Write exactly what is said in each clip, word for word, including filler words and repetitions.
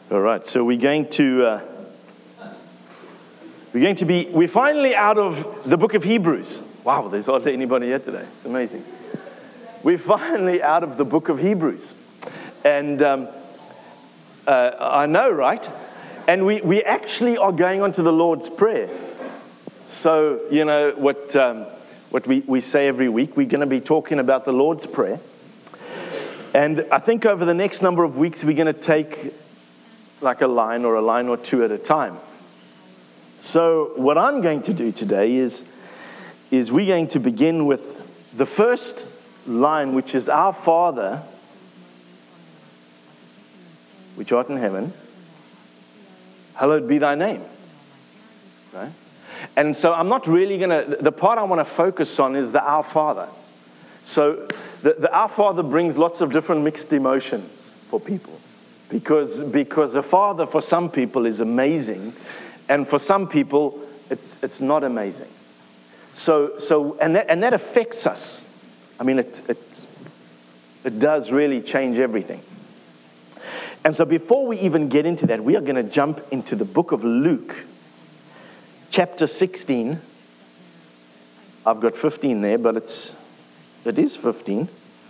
All right, so we're going to uh, we're going to be we're finally out of the book of Hebrews. Wow, there's hardly anybody here today. It's amazing. We're finally out of the book of Hebrews, and um, uh, I know, right? And we we actually are going on to the Lord's Prayer. So you know what um, what we we say every week. We're going to be talking about the Lord's Prayer, and I think over the next number of weeks we're going to take like a line or a line or two at a time. So what I'm going to do today is, is we're going to begin with the first line, which is Our Father, which art in heaven, hallowed be thy name. Right? And so I'm not really going to, the part I want to focus on is the Our Father. So the, the Our Father brings lots of different mixed emotions for people. Because because a father for some people is amazing, and for some people it's it's not amazing. So so and that and that affects us. I mean it it it does really change everything. And so before we even get into that, we are going to jump into the book of Luke, chapter sixteen. I've got fifteen there, but it's it is fifteen.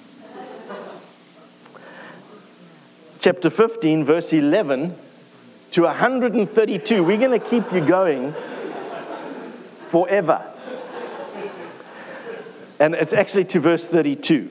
Chapter fifteen, verse eleven to one hundred thirty-two. We're going to keep you going forever. And it's actually to verse thirty-two.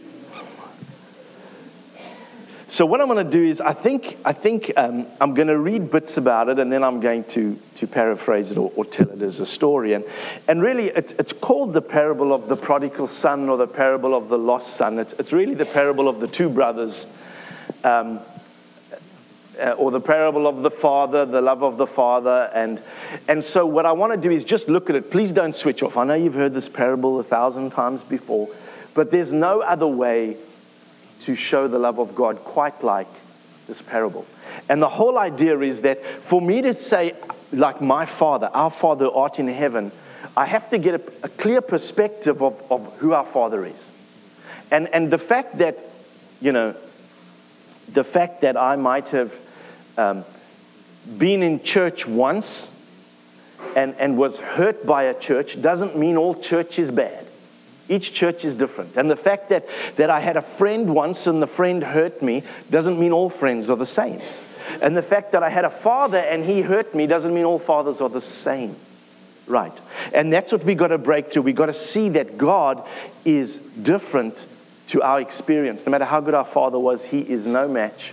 So what I'm going to do is, I think I think um, I'm going to read bits about it, and then I'm going to, to paraphrase it or, or tell it as a story. And and really, it's it's called the parable of the prodigal son, or the parable of the lost son. It's, it's really the parable of the two brothers. Um, Uh, or the parable of the father, the love of the father. And and so what I want to do is just look at it. Please don't switch off. I know you've heard this parable a thousand times before, but there's no other way to show the love of God quite like this parable. And the whole idea is that for me to say, like my Father, our Father art in heaven, I have to get a, a clear perspective of, of who our Father is. And and the fact that, you know, the fact that I might have Um, been in church once and, and was hurt by a church doesn't mean all church is bad. Each church is different. And the fact that, that I had a friend once and the friend hurt me doesn't mean all friends are the same. And the fact that I had a father and he hurt me doesn't mean all fathers are the same. Right. And that's what we got to break through. We got to see that God is different to our experience. No matter how good our father was, he is no match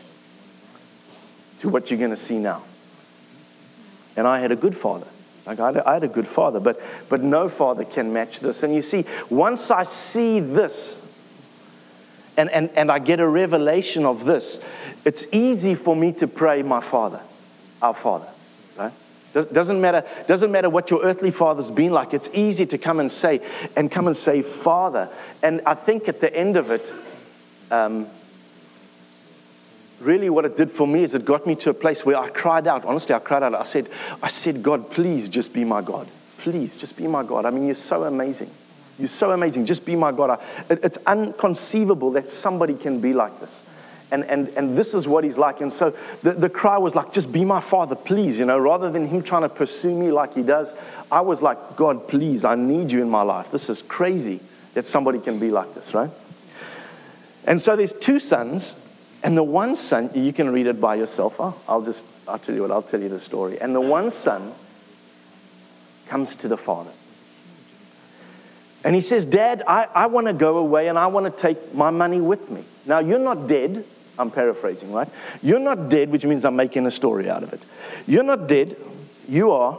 to what you're going to see now. And I had a good father. Like I had a, I had a good father, but but no father can match this. And you see, once I see this, and, and, and I get a revelation of this, it's easy for me to pray, my Father, our Father. Right? Doesn't matter, doesn't matter what your earthly father's been like. It's easy to come and say, and come and say, Father. And I think at the end of it, um, really what it did for me is it got me to a place where I cried out. Honestly, I cried out. I said, I said, God, please just be my God. Please just be my God. I mean, you're so amazing. You're so amazing. Just be my God. I, it, it's inconceivable that somebody can be like this. And and and this is what he's like. And so the, the cry was like, just be my Father, please. You know, rather than him trying to pursue me like he does, I was like, God, please, I need you in my life. This is crazy that somebody can be like this, right? And so there's two sons. And the one son, you can read it by yourself. Oh, I'll just, I'll tell you what, I'll tell you the story. And the one son comes to the father. And he says, Dad, I, I want to go away and I want to take my money with me. Now, you're not dead. I'm paraphrasing, right? You're not dead, which means I'm making a story out of it. You're not dead. You are.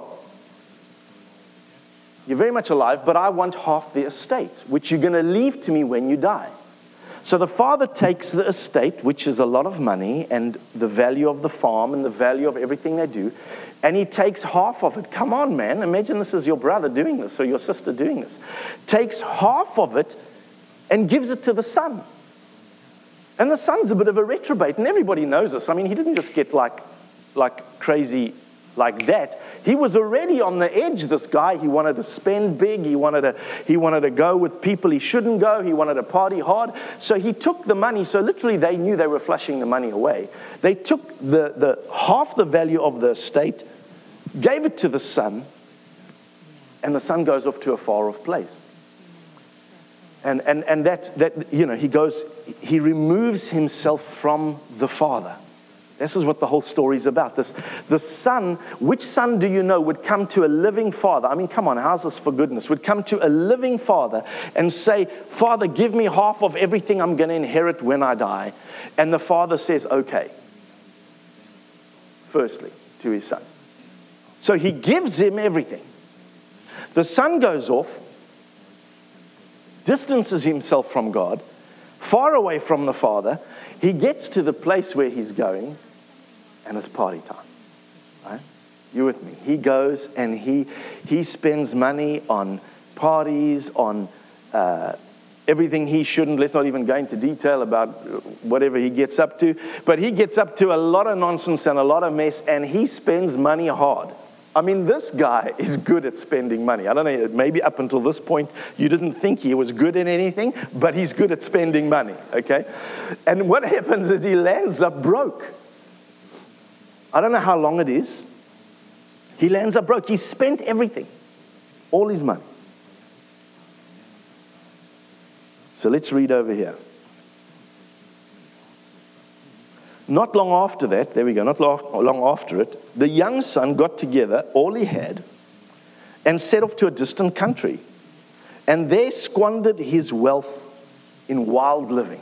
You're very much alive, but I want half the estate, which you're going to leave to me when you die. So the father takes the estate, which is a lot of money, and the value of the farm and the value of everything they do, and he takes half of it. Come on, man. Imagine this is your brother doing this or your sister doing this. Takes half of it and gives it to the son. And the son's a bit of a reprobate, and everybody knows this. I mean, he didn't just get like, like crazy like that. He was already on the edge, this guy. He wanted to spend big. He wanted to, he wanted to go with people he shouldn't go. He wanted to party hard. So he took the money. So literally they knew they were flushing the money away. They took the, the half the value of the estate, gave it to the son, and the son goes off to a far-off place. And, and, and that, that, you know, he goes, he removes himself from the father. This is what the whole story is about. This, the son, which son do you know would come to a living father? I mean, come on, how's this for goodness? Would come to a living father and say, Father, give me half of everything I'm going to inherit when I die. And the father says, okay. Firstly, to his son. So he gives him everything. The son goes off, distances himself from God, far away from the Father. He gets to the place where he's going, and it's party time. Right? You with me? He goes and he he spends money on parties, on uh, everything he shouldn't. Let's not even go into detail about whatever he gets up to. But he gets up to a lot of nonsense and a lot of mess, and he spends money hard. I mean, this guy is good at spending money. I don't know, maybe up until this point, you didn't think he was good at anything, but he's good at spending money, okay? And what happens is he lands up broke. I don't know how long it is. He lands up broke. He spent everything, all his money. So let's read over here. Not long after that, there we go, not long after it, the young son got together all he had and set off to a distant country, and there squandered his wealth in wild living.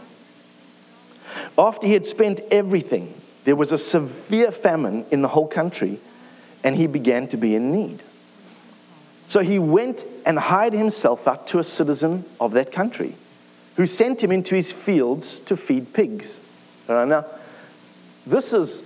After he had spent everything, there was a severe famine in the whole country, and he began to be in need. So he went and hired himself out to a citizen of that country, who sent him into his fields to feed pigs. All right, now, this is,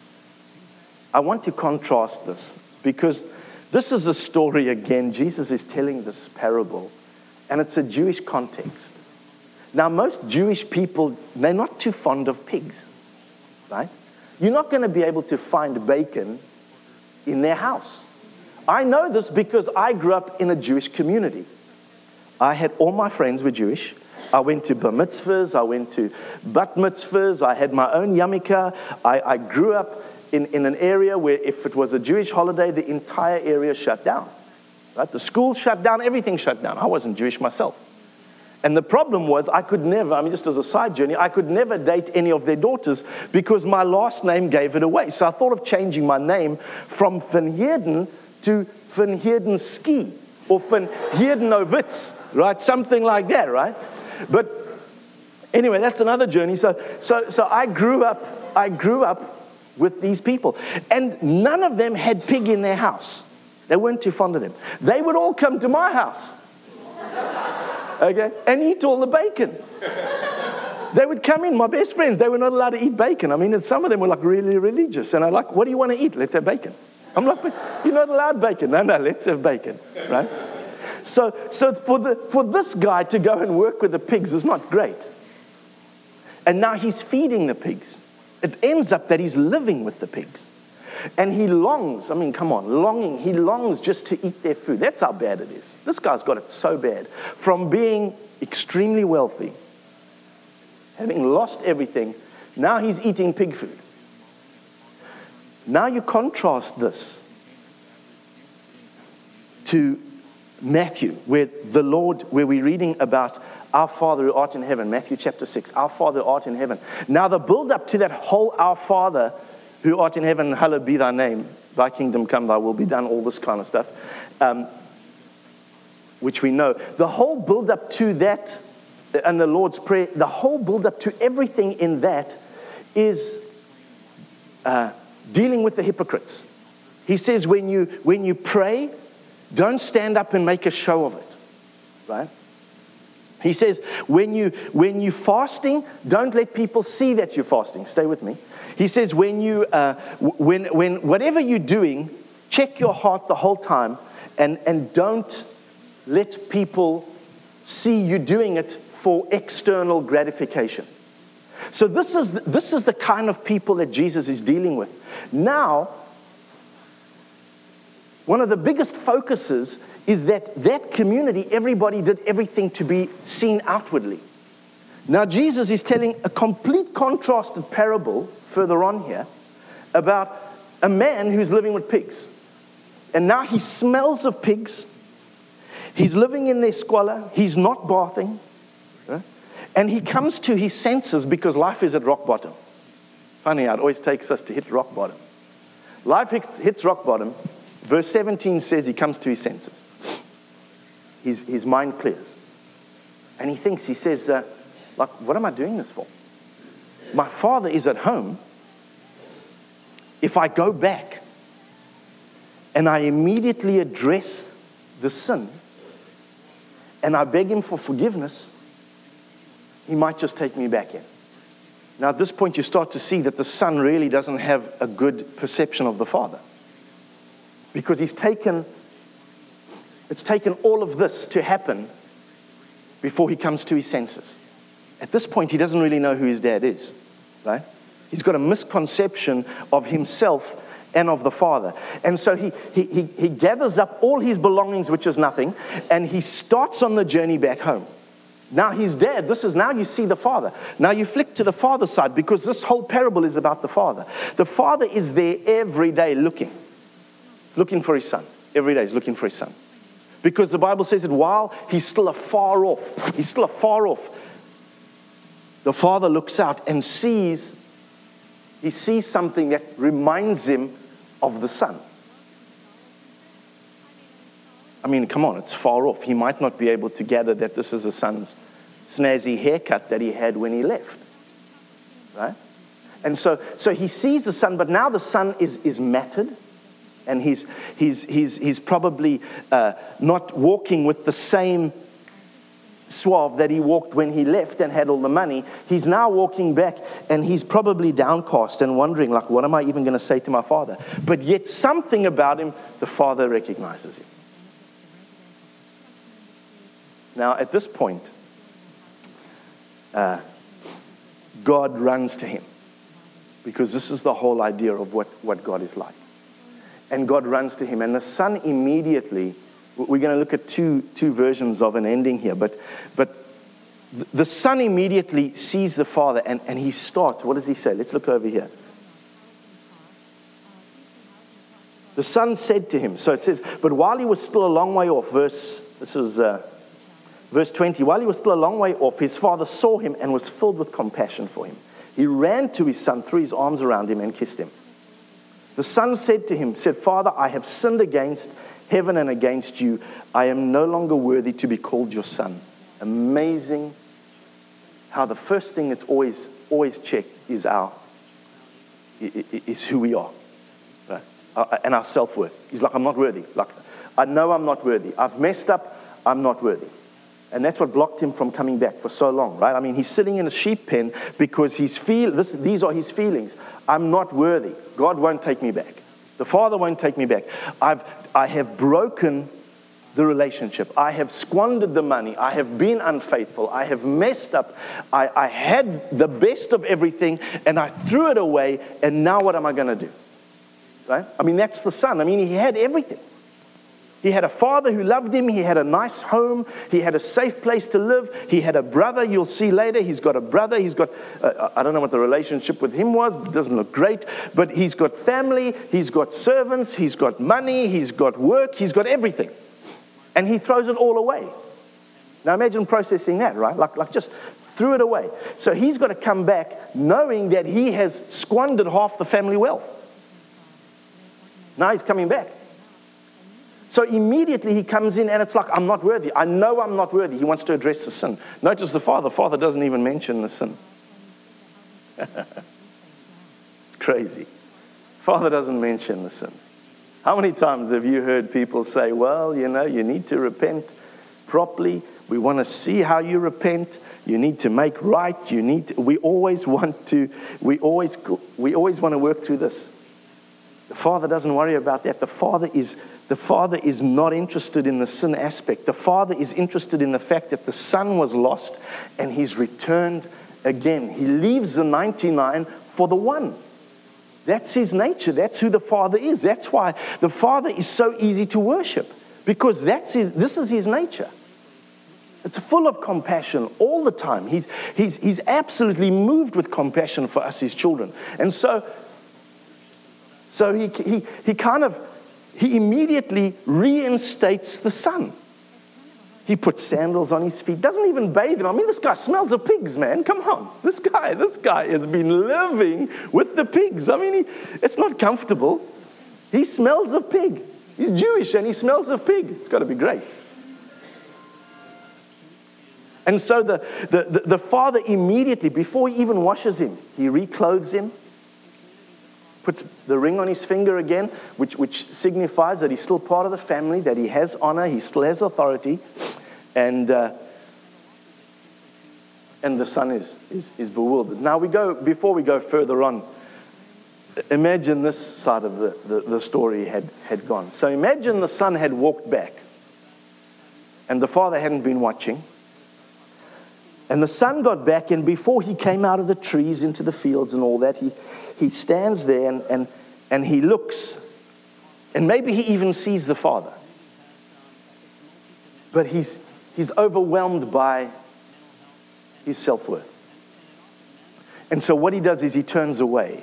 I want to contrast this, because this is a story, again, Jesus is telling this parable, and it's a Jewish context. Now, most Jewish people, they're not too fond of pigs, right? You're not going to be able to find bacon in their house. I know this because I grew up in a Jewish community. I had, all my friends were Jewish. I went to bar mitzvahs, I went to bat mitzvahs, I had my own yarmulke. I, I grew up in, in an area where if it was a Jewish holiday, the entire area shut down. Right? The school shut down, everything shut down. I wasn't Jewish myself. And the problem was I could never, I mean, just as a side journey, I could never date any of their daughters because my last name gave it away. So I thought of changing my name from Van Heerden to Van Heerden Ski or Van Heerdenovitz, right? Something like that, right? But anyway, that's another journey. So, so, so I grew up. I grew up with these people, and none of them had pig in their house. They weren't too fond of them. They would all come to my house, okay, and eat all the bacon. They would come in. My best friends, they were not allowed to eat bacon. I mean, some of them were like really religious, and I'm like, "What do you want to eat? Let's have bacon." I'm like, "You're not allowed bacon." No, no, let's have bacon, right? So, so for the for this guy to go and work with the pigs was not great. And now he's feeding the pigs. It ends up that he's living with the pigs. And he longs, I mean, come on, longing. He longs just to eat their food. That's how bad it is. This guy's got it so bad. From being extremely wealthy, having lost everything, now he's eating pig food. Now you contrast this to Matthew, where the Lord, where we're reading about our Father who art in heaven, Matthew chapter six, our Father who art in heaven. Now the build up to that whole our Father who art in heaven, hallowed be thy name, thy kingdom come, thy will be done, all this kind of stuff, um, which we know. The whole build up to that and the Lord's Prayer, the whole build up to everything in that is uh, dealing with the hypocrites. He says when you when you pray, don't stand up and make a show of it, right? He says, when, you, when you're fasting, don't let people see that you're fasting. Stay with me. He says, when you, uh, when, when whatever you're doing, check your heart the whole time and, and don't let people see you doing it for external gratification. So this is, this is the kind of people that Jesus is dealing with. Now, one of the biggest focuses is that that community, everybody did everything to be seen outwardly. Now, Jesus is telling a complete contrasted parable further on here about a man who's living with pigs. And now he smells of pigs. He's living in their squalor. He's not bathing. Right? And he comes to his senses because life is at rock bottom. Funny how it always takes us to hit rock bottom. Life hits rock bottom. Verse seventeen says he comes to his senses. His, his mind clears. And he thinks, he says, uh, like, what am I doing this for? My father is at home. If I go back and I immediately address the sin and I beg him for forgiveness, he might just take me back in. Now, at this point, you start to see that the son really doesn't have a good perception of the father. Because he's taken, it's taken all of this to happen before he comes to his senses. At this point, he doesn't really know who his dad is, right? He's got a misconception of himself and of the father. And so he, he, he, he gathers up all his belongings, which is nothing, and he starts on the journey back home. Now he's dead. This is now you see the father. Now you flick to the father's side because this whole parable is about the father. The father is there every day looking, looking for his son. Every day he's looking for his son. Because the Bible says that while he's still afar off, he's still afar off, the father looks out and sees, he sees something that reminds him of the son. I mean, come on, it's far off. He might not be able to gather that this is the son's snazzy haircut that he had when he left. Right? And so, so he sees the son, but now the son is, is matted. And he's, he's, he's, he's probably uh, not walking with the same suave that he walked when he left and had all the money. He's now walking back and he's probably downcast and wondering, like, what am I even going to say to my father? But yet something about him, the father recognizes him. Now, at this point, uh, God runs to him because this is the whole idea of what, what God is like. And God runs to him. And the son immediately, we're going to look at two, two versions of an ending here, but, but the son immediately sees the father and, and he starts. What does he say? Let's look over here. The son said to him, so it says, but while he was still a long way off, verse, this is uh, verse twenty, while he was still a long way off, his father saw him and was filled with compassion for him. He ran to his son, threw his arms around him and kissed him. The son said to him, said, Father, I have sinned against heaven and against you. I am no longer worthy to be called your son. Amazing how the first thing that's always, always checked is our, is who we are. Right? And our self-worth. He's like, I'm not worthy. Like, I know I'm not worthy. I've messed up. I'm not worthy. And that's what blocked him from coming back for so long, right? I mean, he's sitting in a sheep pen because he's feel this, these are his feelings. I'm not worthy. God won't take me back. The Father won't take me back. I've, I have broken the relationship. I have squandered the money. I have been unfaithful. I have messed up. I, I had the best of everything and I threw it away. And now what am I going to do? Right? I mean, that's the son. I mean, he had everything. He had a father who loved him. He had a nice home. He had a safe place to live. He had a brother. You'll see later. He's got a brother. He's got, uh, I don't know what the relationship with him was. It doesn't look great. But he's got family. He's got servants. He's got money. He's got work. He's got everything. And he throws it all away. Now imagine processing that, right? Like, like just threw it away. So he's got to come back knowing that he has squandered half the family wealth. Now he's coming back. So immediately he comes in and it's like, I'm not worthy. I know I'm not worthy. He wants to address the sin. Notice the father. The father doesn't even mention the sin. Crazy. Father doesn't mention the sin. How many times have you heard people say, well, you know, you need to repent properly. We want to see how you repent. You need to make right. You need to, we always want to, we always, we always want to work through this. The Father doesn't worry about that. The Father is the Father is not interested in the sin aspect. The Father is interested in the fact that the Son was lost and he's returned again. He leaves the ninety-nine for the one. That's his nature. That's who the Father is. That's why the Father is so easy to worship, because that's his, this is his nature. It's full of compassion all the time. He's, he's, he's absolutely moved with compassion for us, his children. And so, so he, he, he kind of, he immediately reinstates the Son. He puts sandals on his feet, doesn't even bathe him. I mean, this guy smells of pigs, man. Come on. This guy, this guy has been living with the pigs. I mean, he, it's not comfortable. He smells of pig. He's Jewish and he smells of pig. It's got to be great. And so the, the, the, the father immediately, before he even washes him, he reclothes him, puts the ring on his finger again, which, which signifies that he's still part of the family, that he has honor, he still has authority. And uh, and the son is, is, is bewildered. Now we go, before we go further on, imagine this side of the, the, the story had, had gone. So imagine the son had walked back and the father hadn't been watching. And the son got back, and before he came out of the trees into the fields and all that, he, he stands there and, and, and he looks. And maybe he even sees the father. But he's, he's overwhelmed by his self-worth. And so what he does is he turns away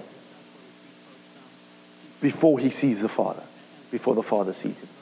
before he sees the father, before the father sees him.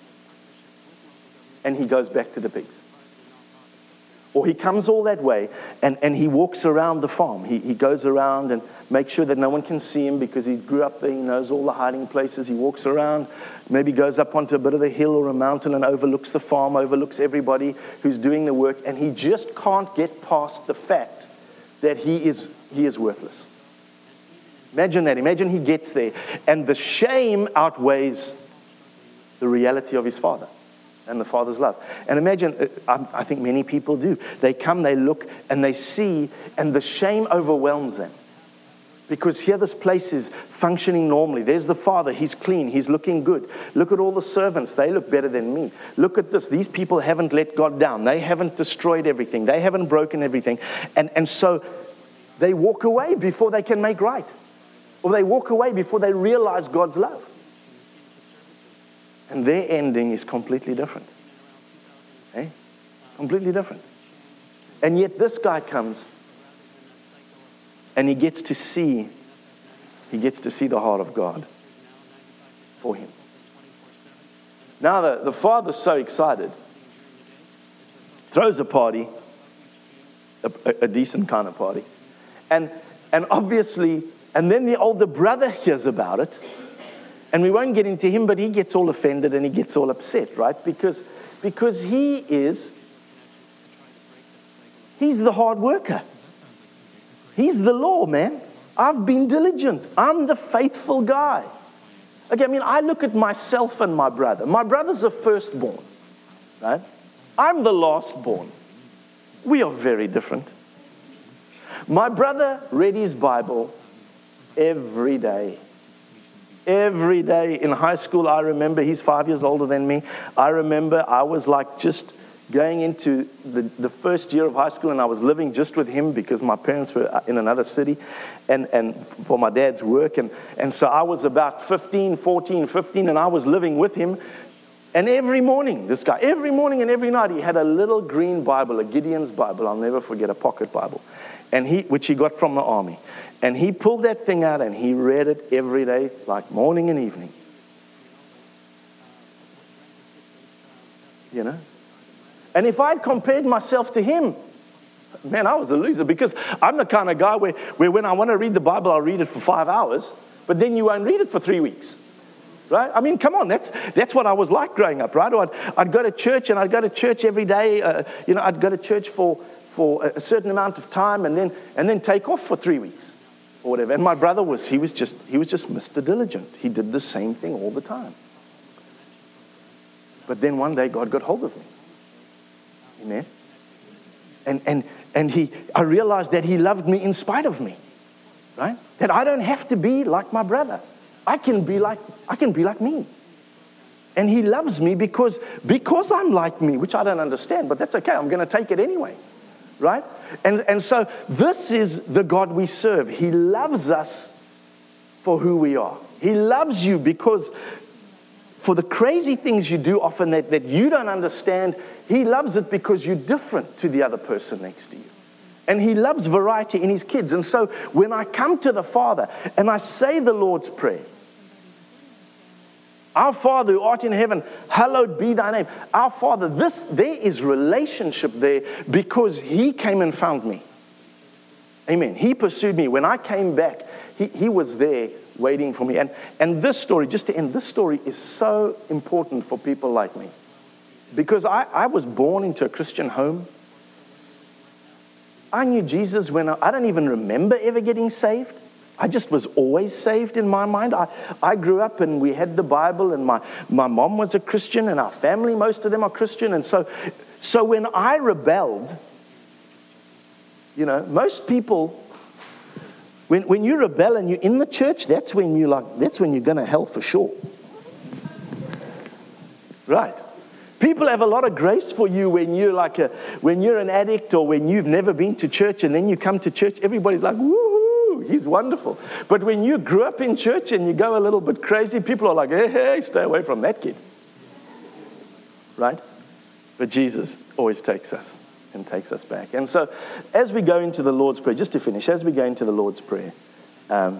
And he goes back to the pigs. Or he comes all that way and, and he walks around the farm. He, he goes around and makes sure that no one can see him because he grew up there. He knows all the hiding places. He walks around, maybe goes up onto a bit of a hill or a mountain and overlooks the farm, overlooks everybody who's doing the work. And he just can't get past the fact that he is, he is worthless. Imagine that. Imagine he gets there and the shame outweighs the reality of his father and the Father's love. And imagine, I think many people do. They come, they look, and they see, and the shame overwhelms them. Because here this place is functioning normally. There's the Father. He's clean. He's looking good. Look at all the servants. They look better than me. Look at this. These people haven't let God down. They haven't destroyed everything. They haven't broken everything. And, and so they walk away before they can make right. Or they walk away before they realize God's love. And their ending is completely different. Eh? Completely different. And yet this guy comes and he gets to see, he gets to see the heart of God for him. Now the, the father's so excited, throws a party, a, a, a decent kind of party. And, and obviously, and then the older brother hears about it. And we won't get into him, but he gets all offended and he gets all upset, right? Because, because he is, he's the hard worker. He's the law, man. I've been diligent. I'm the faithful guy. Okay, I mean, I look at myself and my brother. My brother's the firstborn, right? I'm the lastborn. We are very different. My brother read his Bible every day. Every day in high school, I remember, he's five years older than me. I remember I was like just going into the, the first year of high school, and I was living just with him because my parents were in another city and, and for my dad's work. And, and so I was about fifteen, fourteen, fifteen, and I was living with him. And every morning, this guy, every morning and every night, he had a little green Bible, a Gideon's Bible. I'll never forget, a pocket Bible, and he which he got from the army. And he pulled that thing out and he read it every day, like morning and evening. You know? And if I'd compared myself to him, man, I was a loser, because I'm the kind of guy where, where when I want to read the Bible, I'll read it for five hours, but then you won't read it for three weeks. Right? I mean, come on, that's that's what I was like growing up, right? Or I'd, I'd go to church and I'd go to church every day. Uh, you know, I'd go to church for, for a certain amount of time and then and then take off for three weeks. Or whatever. And my brother was, he was just, he was just Mister Diligent. He did the same thing all the time. But then one day God got hold of me. Amen. And and and he, I realized that he loved me in spite of me. Right? That I don't have to be like my brother. I can be like, I can be like me. And he loves me because, because I'm like me, which I don't understand, but that's okay. I'm going to take it anyway. Right? And, and so this is the God we serve. He loves us for who we are. He loves you because for the crazy things you do often that, that you don't understand, He loves it because you're different to the other person next to you. And He loves variety in His kids. And so when I come to the Father and I say the Lord's Prayer, Our Father who art in heaven, hallowed be thy name. Our Father, this, there is relationship there because He came and found me. Amen. He pursued me. When I came back, He, he was there waiting for me. And, and this story, just to end, this story is so important for people like me. Because I, I was born into a Christian home. I knew Jesus when I, I don't even remember ever getting saved. I just was always saved in my mind. I, I grew up and we had the Bible, and my, my mom was a Christian, and our family, most of them are Christian. And so, so when I rebelled, you know, most people, when, when you rebel and you're in the church, that's when you like, that's when you're going to hell for sure. Right. People have a lot of grace for you when you're like a, when you're an addict or when you've never been to church, and then you come to church, everybody's like, woohoo, he's wonderful. But when you grew up in church and you go a little bit crazy, people are like, hey, hey, stay away from that kid. Right? But Jesus always takes us and takes us back. And so as we go into the Lord's Prayer, just to finish, as we go into the Lord's Prayer, um,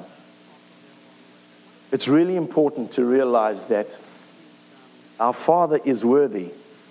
it's really important to realize that our Father is worthy.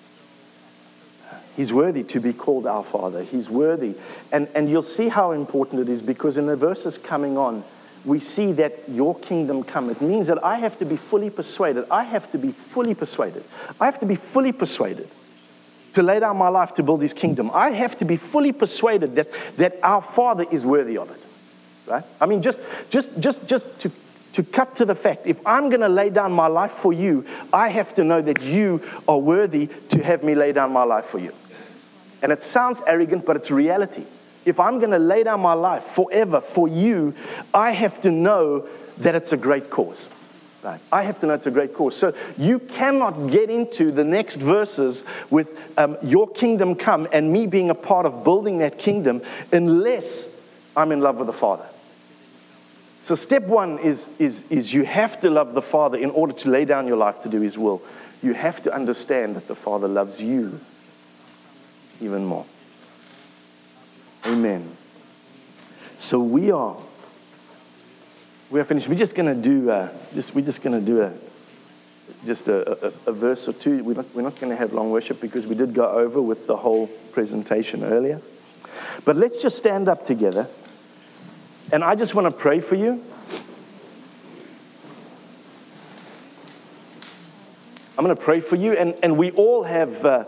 He's worthy to be called our Father. He's worthy. And, and you'll see how important it is, because in the verses coming on, we see that your kingdom come. It means that I have to be fully persuaded. I have to be fully persuaded. I have to be fully persuaded to lay down my life to build His kingdom. I have to be fully persuaded that, that our Father is worthy of it. Right? I mean, just, just, just, just to To cut to the fact, if I'm going to lay down my life for you, I have to know that you are worthy to have me lay down my life for you. And it sounds arrogant, but it's reality. If I'm going to lay down my life forever for you, I have to know that it's a great cause. Right? I have to know it's a great cause. So you cannot get into the next verses with um, your kingdom come and me being a part of building that kingdom unless I'm in love with the Father. So step one is, is, is you have to love the Father in order to lay down your life to do His will. You have to understand that the Father loves you even more. Amen. So we are, we are finished. We're just going to do, uh, just we're just going to do a, just a, a, a verse or two. We're not, we're not going to have long worship because we did go over with the whole presentation earlier. But let's just stand up together. And I just want to pray for you. I'm going to pray for you. And, and we all have uh,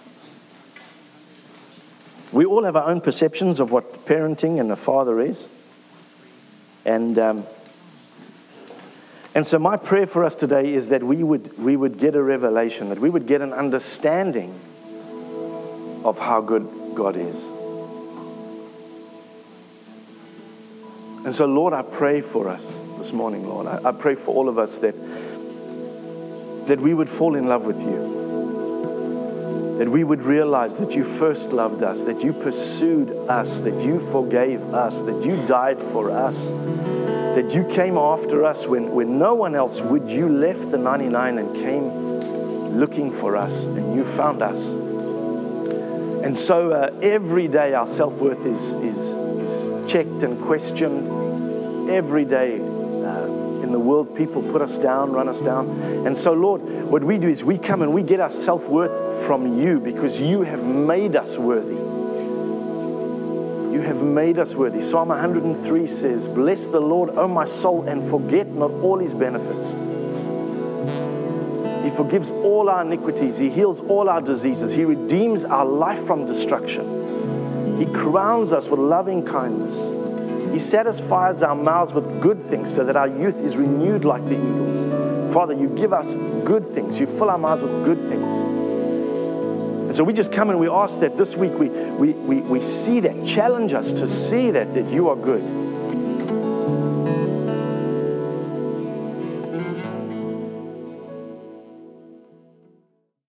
we all have our own perceptions of what parenting and a father is. And um, and so my prayer for us today is that we would we would get a revelation, that we would get an understanding of how good God is. And so, Lord, I pray for us this morning, Lord. I, I pray for all of us that, that we would fall in love with you. That we would realize that you first loved us, that you pursued us, that you forgave us, that you died for us, that you came after us when, when no one else would. You left the ninety-nine and came looking for us, and you found us. And so uh, every day our self-worth is, is, is checked and questioned. Every day uh, in the world, people put us down, run us down. And so, Lord, what we do is we come and we get our self-worth from you because you have made us worthy. You have made us worthy. Psalm one hundred three says, "Bless the Lord, O my soul, and forget not all His benefits." He forgives all our iniquities. He heals all our diseases. He redeems our life from destruction. He crowns us with loving kindness. He satisfies our mouths with good things so that our youth is renewed like the eagles. Father, you give us good things. You fill our mouths with good things. And so we just come and we ask that this week we, we, we, we see that, challenge us to see that, that you are good.